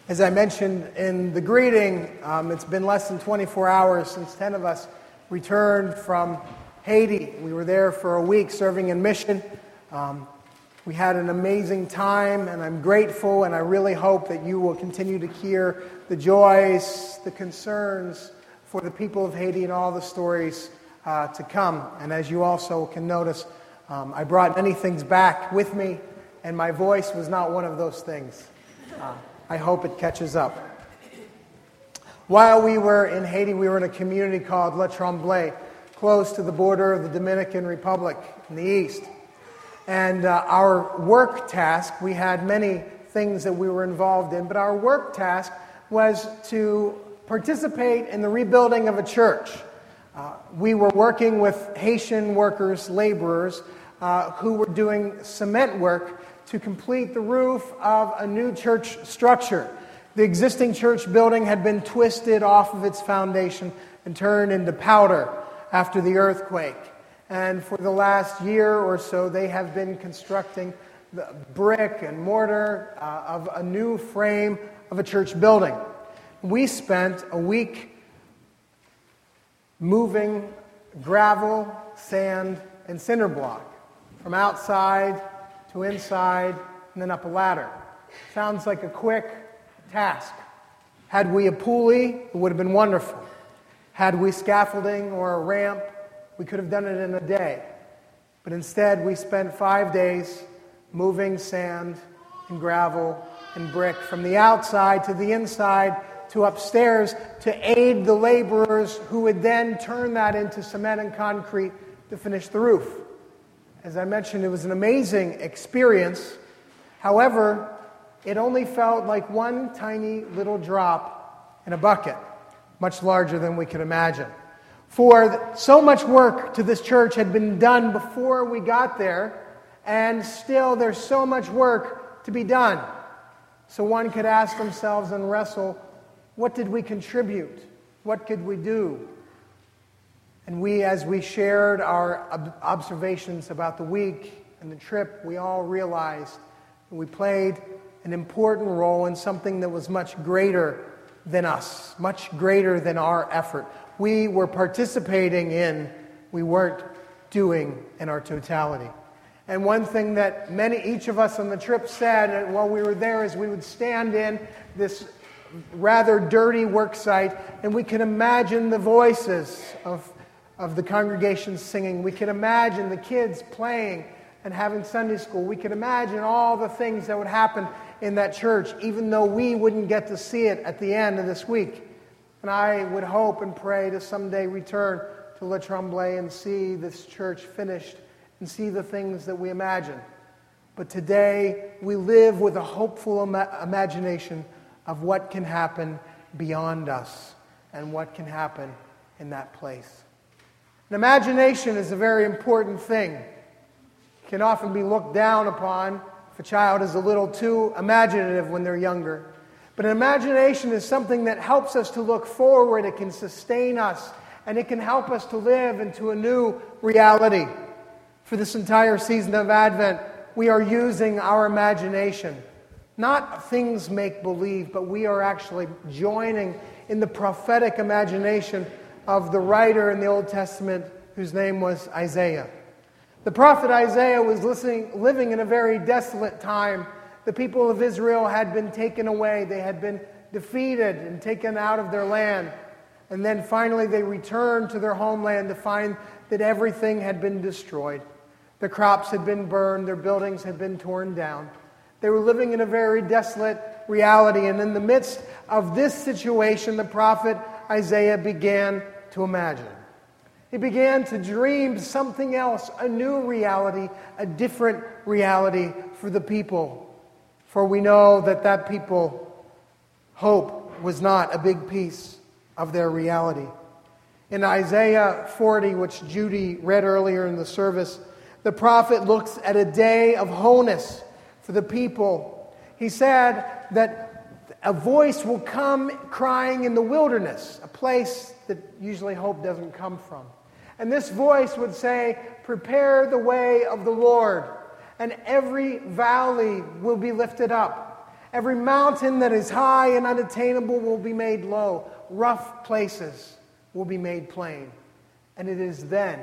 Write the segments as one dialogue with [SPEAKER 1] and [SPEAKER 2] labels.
[SPEAKER 1] As I mentioned in the greeting, it's been less than 24 hours since 10 of us returned from Haiti. We were there for a week serving in mission. We had an amazing time, and I'm grateful, and I really hope that you will continue to hear the joys, the concerns for the people of Haiti and all the stories to come. And as you also can notice, I brought many things back with me, and my voice was not one of those things. I hope it catches up. While we were in Haiti, we were in a community called Le Tremblay, close to the border of the Dominican Republic in the east. And our work task, we had many things that we were involved in, but our work task was to participate in the rebuilding of a church. We were working with Haitian workers, laborers, who were doing cement work to complete the roof of a new church structure. The existing church building had been twisted off of its foundation and turned into powder after the earthquake. And for the last year or so, they have been constructing the brick and mortar of a new frame of a church building. We spent a week moving gravel, sand, and cinder block from outside to inside and then up a ladder. Sounds like a quick task. Had we a pulley, it would have been wonderful. Had we scaffolding or a ramp, we could have done it in a day. But instead, we spent 5 days moving sand and gravel and brick from the outside to the inside to upstairs to aid the laborers who would then turn that into cement and concrete to finish the roof. As I mentioned, it was an amazing experience. However, it only felt like one tiny little drop in a bucket, much larger than we could imagine. For so much work to this church had been done before we got there, and still there's so much work to be done. So one could ask themselves and wrestle, what did we contribute? What could we do? And we, as we shared our observations about the week and the trip, we all realized that we played an important role in something that was much greater than us, much greater than our effort. We were participating in, we weren't doing in our totality. And one thing that each of us on the trip said while we were there is we would stand in this rather dirty work site and we could imagine the voices of the congregation singing. We could imagine the kids playing and having Sunday school. We could imagine all the things that would happen in that church, even though we wouldn't get to see it at the end of this week. And I would hope and pray to someday return to Le Tremblay and see this church finished and see the things that we imagine. But today, we live with a hopeful imagination of what can happen beyond us and what can happen in that place. And imagination is a very important thing. It can often be looked down upon if a child is a little too imaginative when they're younger. But imagination is something that helps us to look forward. It can sustain us, and it can help us to live into a new reality. For this entire season of Advent, we are using our imagination. Not things make-believe, but we are actually joining in the prophetic imagination of the writer in the Old Testament whose name was Isaiah. The prophet Isaiah was living in a very desolate time. The people of Israel had been taken away. They had been defeated and taken out of their land. And then finally they returned to their homeland to find that everything had been destroyed. Their crops had been burned. Their buildings had been torn down. They were living in a very desolate reality. And in the midst of this situation, the prophet Isaiah began to imagine. He began to dream something else, a new reality, a different reality for the people. For we know that people, hope was not a big piece of their reality. In Isaiah 40, which Judy read earlier in the service, the prophet looks at a day of wholeness for the people. He said that a voice will come crying in the wilderness, a place that usually hope doesn't come from. And this voice would say, prepare the way of the Lord, and every valley will be lifted up, Every mountain that is high and unattainable will be made low. Rough places will be made plain. And it is then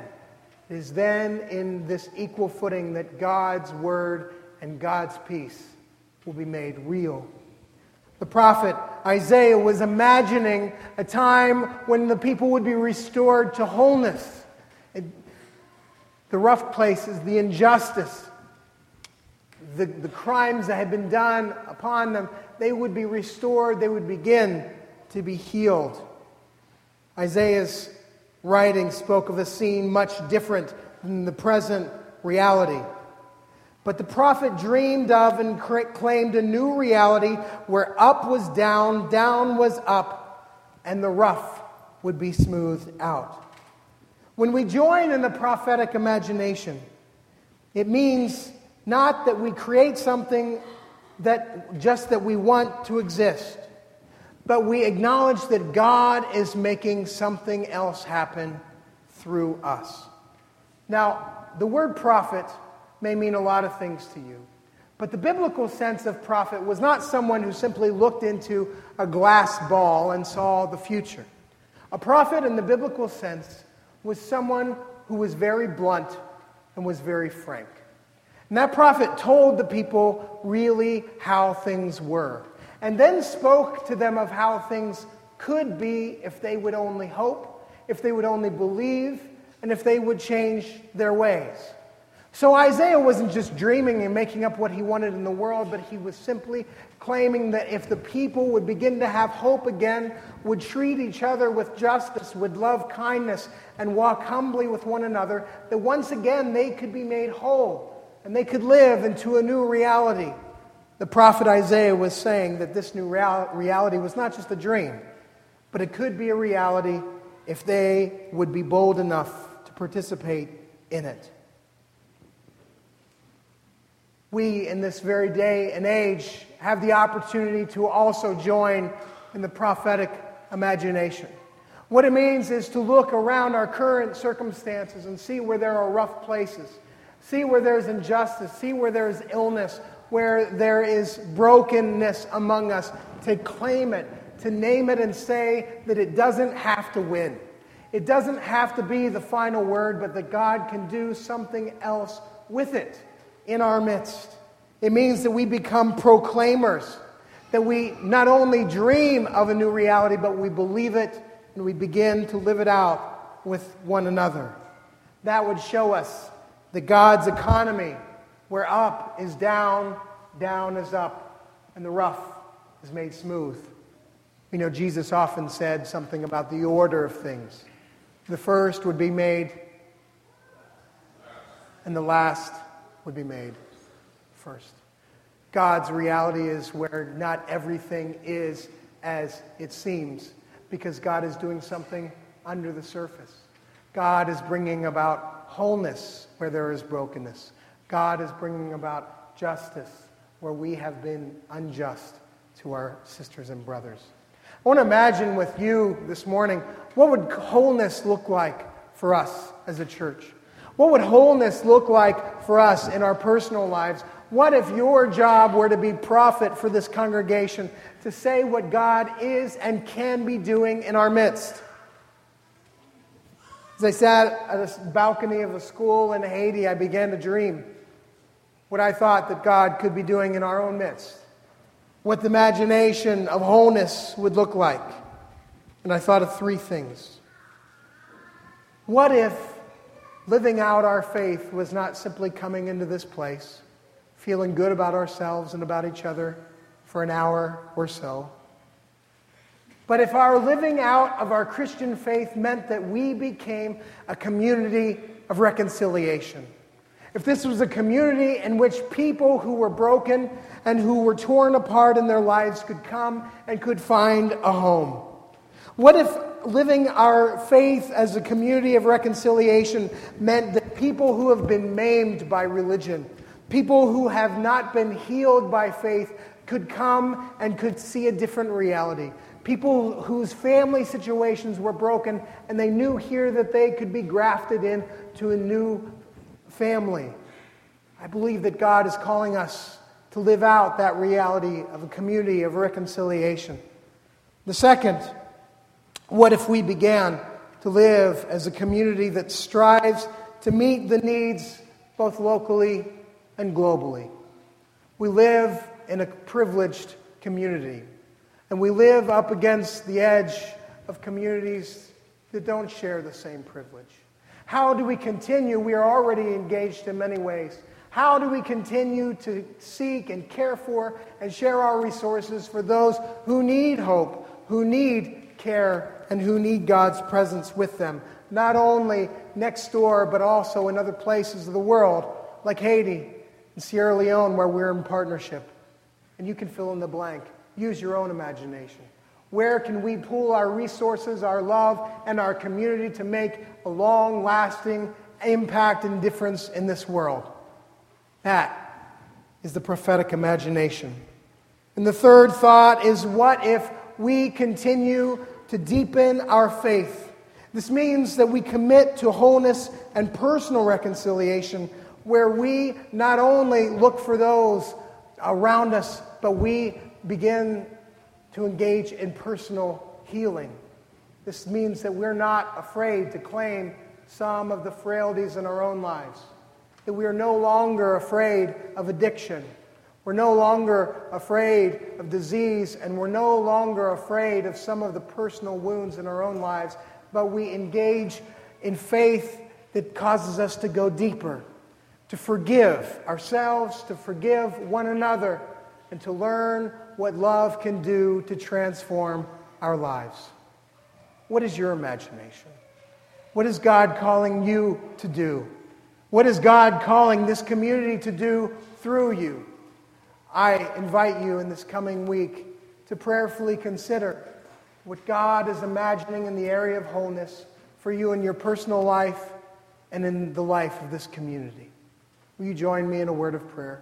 [SPEAKER 1] in this equal footing that God's word and God's peace will be made real. The prophet Isaiah was imagining a time when the people would be restored to wholeness. The rough places, the injustice, the crimes that had been done upon them, they would be restored, they would begin to be healed. Isaiah's writing spoke of a scene much different than the present reality. But the prophet dreamed of and claimed a new reality where up was down, down was up, and the rough would be smoothed out. When we join in the prophetic imagination, it means not that we create something that we want to exist, but we acknowledge that God is making something else happen through us. Now, the word prophet may mean a lot of things to you, but the biblical sense of prophet was not someone who simply looked into a glass ball and saw the future. A prophet in the biblical sense was someone who was very blunt and was very frank. And that prophet told the people really how things were, and then spoke to them of how things could be if they would only hope, if they would only believe, and if they would change their ways. So Isaiah wasn't just dreaming and making up what he wanted in the world, but he was simply claiming that if the people would begin to have hope again, would treat each other with justice, would love kindness, and walk humbly with one another, that once again they could be made whole, and they could live into a new reality. The prophet Isaiah was saying that this new reality was not just a dream, but it could be a reality if they would be bold enough to participate in it. We, in this very day and age, have the opportunity to also join in the prophetic imagination. What it means is to look around our current circumstances and see where there are rough places, see where there's injustice, see where there's illness, where there is brokenness among us, to claim it, to name it and say that it doesn't have to win. It doesn't have to be the final word, but that God can do something else with it in our midst. It means that we become proclaimers, that we not only dream of a new reality, but we believe it and we begin to live it out with one another. That would show us that God's economy, where up is down, down is up, and the rough is made smooth. You know, Jesus often said something about the order of things. The first would be made, and the last would be made first. God's reality is where not everything is as it seems, because God is doing something under the surface. God is bringing about wholeness where there is brokenness. God is bringing about justice where we have been unjust to our sisters and brothers. I want to imagine with you this morning, what would wholeness look like for us as a church? What would wholeness look like for us in our personal lives? What if your job were to be prophet for this congregation, to say what God is and can be doing in our midst? As I sat at a balcony of a school in Haiti, I began to dream what I thought that God could be doing in our own midst, what the imagination of wholeness would look like. And I thought of three things. What if living out our faith was not simply coming into this place, feeling good about ourselves and about each other for an hour or so, but if our living out of our Christian faith meant that we became a community of reconciliation? If this was a community in which people who were broken and who were torn apart in their lives could come and could find a home? What if living our faith as a community of reconciliation meant that people who have been maimed by religion, people who have not been healed by faith, could come and could see a different reality? People whose family situations were broken and they knew here that they could be grafted into a new family. I believe that God is calling us to live out that reality of a community of reconciliation. The second, what if we began to live as a community that strives to meet the needs both locally and globally? We live in a privileged community, and we live up against the edge of communities that don't share the same privilege. How do we continue? We are already engaged in many ways. How do we continue to seek and care for and share our resources for those who need hope, who need care, and who need God's presence with them? Not only next door, but also in other places of the world, like Haiti and Sierra Leone, where we're in partnership. And you can fill in the blank. Use your own imagination. Where can we pool our resources, our love, and our community to make a long-lasting impact and difference in this world? That is the prophetic imagination. And the third thought is, what if we continue to deepen our faith? This means that we commit to wholeness and personal reconciliation, where we not only look for those around us, but we begin to engage in personal healing. This means that we're not afraid to claim some of the frailties in our own lives, that we are no longer afraid of addiction. We're no longer afraid of disease, and we're no longer afraid of some of the personal wounds in our own lives, but we engage in faith that causes us to go deeper, to forgive ourselves, to forgive one another, and to learn what love can do to transform our lives. What is your imagination? What is God calling you to do? What is God calling this community to do through you? I invite you in this coming week to prayerfully consider what God is imagining in the area of wholeness for you in your personal life and in the life of this community. Will you join me in a word of prayer?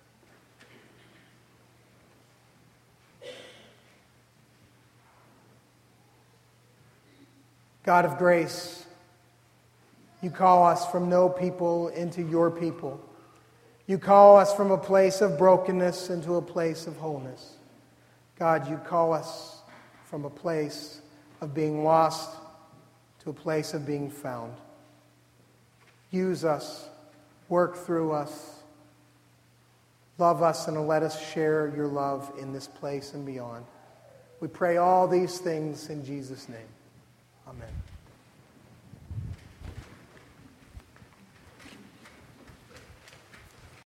[SPEAKER 1] God of grace, you call us from no people into your people. You call us from a place of brokenness into a place of wholeness. God, you call us from a place of being lost to a place of being found. Use us, work through us, love us, and let us share your love in this place and beyond. We pray all these things in Jesus' name. Amen.